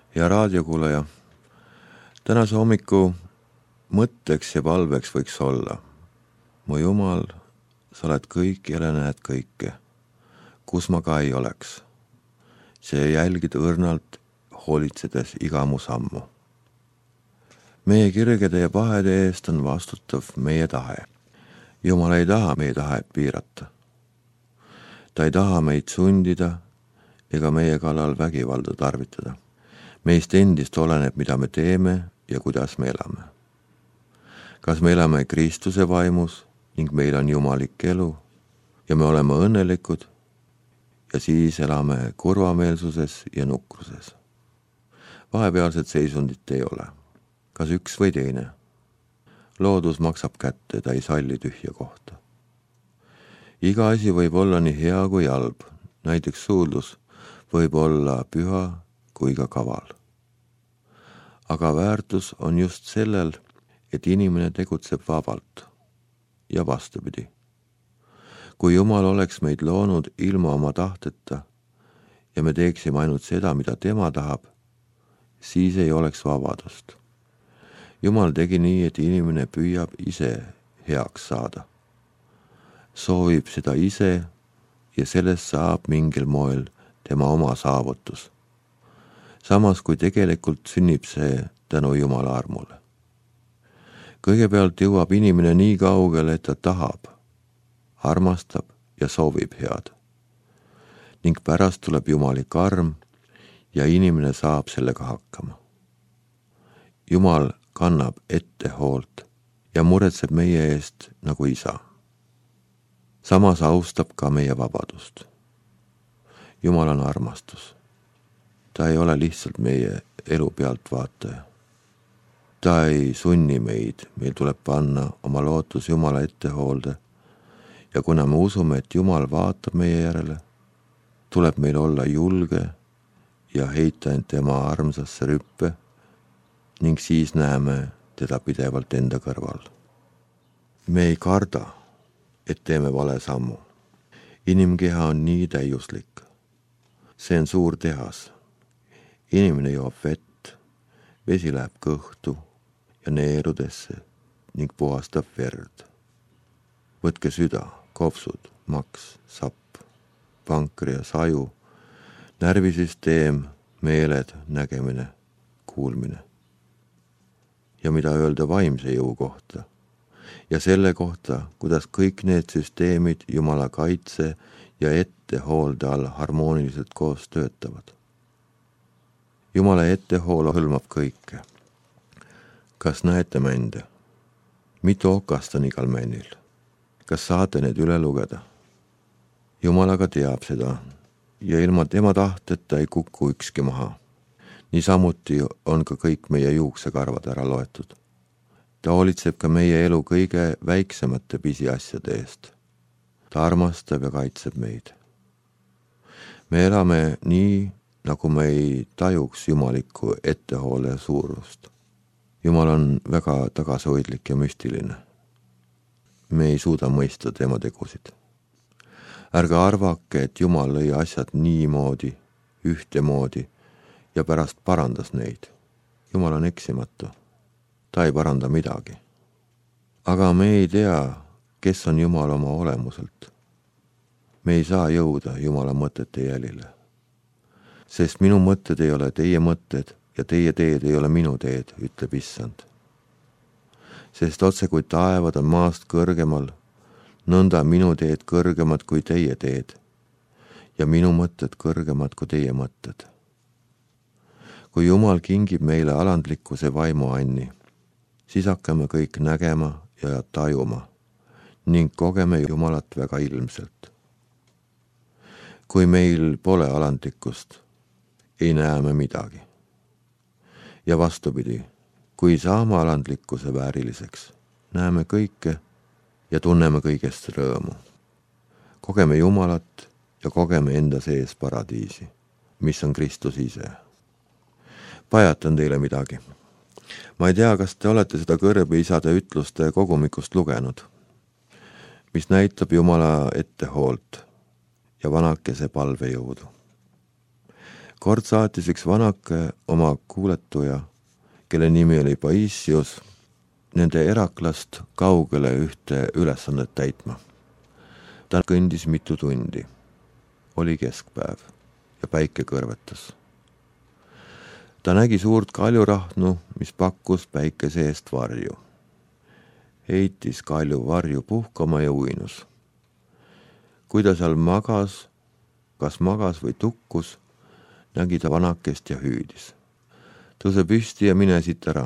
Hea raadiokuulaja, tänase hommiku mõtteks ja palveks võiks olla: mu Jumal, sa oled kõik ja näed kõike, kus ma ka ei oleks. See jälgid õrnalt, hoolitsedes iga mu sammu. Meie kirgede ja pahede eest on vastutav meie tahe. Jumal ei taha meie tahet piirata. Ta ei taha meid sundida ega meie kallal vägivalda tarvitada. Meist endist oleneb, mida me teeme ja kuidas me elame. Kas me elame Kristuse vaimus ning meil on jumalik elu ja me oleme õnnelikud ja siis elame kurvameelsuses ja nukruses. Vahepealset seisundit ei ole. Kas üks või teine? Loodus maksab kätte, ta ei salli tühja kohta. Iga asi võib olla nii hea kui halb. Näiteks suudlus võib olla püha kui ka kaval. Aga väärtus on just sellel, et inimene tegutseb vabalt ja vastupidi. Kui Jumal oleks meid loonud ilma oma tahteta ja me teeksime ainult seda, mida tema tahab, siis ei oleks vabadust. Jumal tegi nii, et inimene püüab ise heaks saada. Soovib seda ise ja sellest saab mingil moel tema oma saavutus. Samas kui tegelikult sünnib see tänu Jumala armule. Kõigepealt jõuab inimene nii kaugele, et ta tahab, armastab ja soovib head. Ning pärast tuleb jumalik arm ja inimene saab sellega hakkama. Jumal kannab ette hoolt ja muretseb meie eest nagu isa. Samas austab ka meie vabadust. Jumal on armastus. Ta ei ole lihtsalt meie elu pealt vaataja. Ta ei sunni meid, meil tuleb panna oma lootus Jumala ettehoolde ja kuna me usume, et Jumal vaatab meie järele, tuleb meil olla julge ja heita end tema armsasse rüppe ning siis näeme teda pidevalt enda kõrval. Me ei karda, et teeme vale sammu. Inimkeha on nii täiuslik. See on suur tehas. Inimene joob vett, vesi läheb kõhtu ja neerudesse ning puhastab verd. Võtke süda, kopsud, maks, sapp, pankreas, aju, närvisüsteem, meeled, nägemine, kuulmine. Ja mida öelda vaimse jõu kohta ja selle kohta, kuidas kõik need süsteemid Jumala kaitse ja ettehoolde all harmooniliselt koos töötavad. Jumala ettehool hõlmab kõike. Kas näete mände? Mitu okast on igal männil? Kas saate need üle lugeda? Jumal aga teab seda ja ilma tema tahteta ei kuku ükski maha. Niisamuti on ka kõik meie juuksekarvad ära loetud. Ta hoolitseb ka meie elu kõige väiksemate pisiasjade eest. Ta armastab ja kaitseb meid. Me elame nii, nagu me ei tajuks jumalikku ettehoole suurust. Jumal on väga tagasihoidlik ja müstiline. Me ei suuda mõista tema tegusid. Ärge arvake, et Jumal lõi asjad niimoodi, ühtemoodi ja pärast parandas neid. Jumal on eksimatu. Ta ei paranda midagi. Aga me ei tea, kes on Jumal oma olemuselt. Me ei saa jõuda Jumala mõtete jälile. Sest minu mõtted ei ole teie mõtted ja teie teed ei ole minu teed, ütleb Issand. Sest otse kui taevad on maast kõrgemal, nõnda minu teed kõrgemad kui teie teed ja minu mõtted kõrgemad kui teie mõtted. Kui Jumal kingib meile alandlikkuse vaimuanni, siis hakkame kõik nägema ja tajuma ning kogeme Jumalat väga ilmselt. Kui meil pole alandlikkust, ei näe me midagi. Ja vastupidi, kui saame alandlikkuse vääriliseks, näeme kõike ja tunneme kõigest rõõmu. Kogeme Jumalat ja kogeme enda sees paradiisi, mis on Kristus ise. Pajatan teile midagi. Ma ei tea, kas te olete seda kõrbeisade ütluste kogumikust lugenud, mis näitab Jumala ettehoolt ja vanakese palvejõudu. Kord saatis üks vanake oma kuuletuja, kelle nimi oli Paisius, nende Heraklast kaugele ühte ülesannet täitma. Ta kõndis mitu tundi. Oli keskpäev ja päike kõrvetas. Ta nägi suurt kaljurahnu, mis pakkus päikese eest varju. Heitis kalju varju puhkama ja uinus. Kui ta seal magas, kas magas või tukkus, nägi ta vanakest ja hüüdis. Tõuse püsti ja mine siit ära.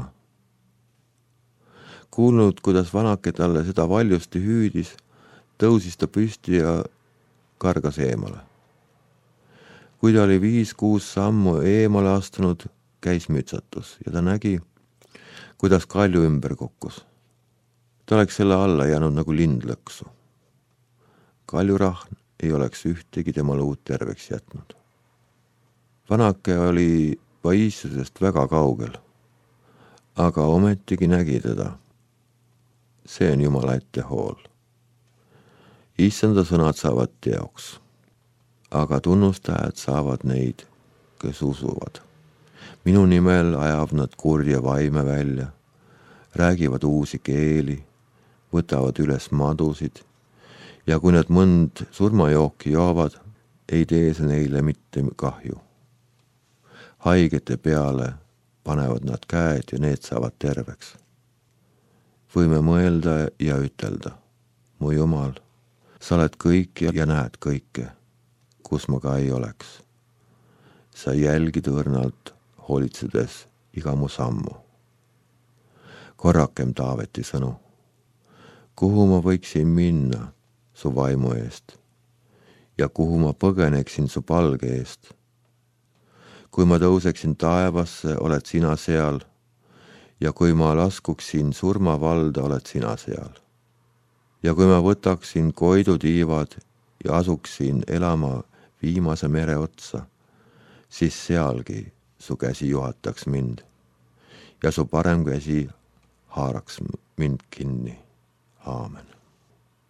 Kuulnud, kuidas vanake talle seda valjusti hüüdis, tõusis ta püsti ja kargas eemale. Kui ta oli 5-6 sammu eemale astunud, käis mütsatus ja ta nägi, kuidas kalju ümber kukkus. Ta oleks selle alla jäänud nagu lind lõksu. Kaljurahn ei oleks ühtegi tema luud terveks jätnud. Vanake oli Paisiusest väga kaugel, aga ometigi nägi teda. See on Jumala ettehool. Issanda sõnad saavad teoks, aga tunnustajad saavad neid, kes usuvad. Minu nimel ajab nad kurja vaime välja, räägivad uusi keeli, võtavad üles madusid ja kui nad mõnd surmajooki joovad, ei tee see neile mitte kahju. Haigete peale panevad nad käed ja need saavad terveks. Võime mõelda ja ütelda, mu Jumal, sa oled kõik ja näed kõike, kus ma ka ei oleks. Sa jälgid õrnalt, hoolitsedes iga mu sammu. Korrakem Taaveti sõnu. Kuhu ma võiksin minna su vaimu eest ja kuhu ma põgeneksin su palge eest? Kui ma tõuseksin taevasse, oled sina seal ja kui ma laskuksin surmavalda, oled sina seal. Ja kui ma võtaksin koidutiivad ja asuksin elama viimase mere otsa, siis sealgi su käsi juhataks mind ja su parem käsi haaraks mind kinni. Aamen.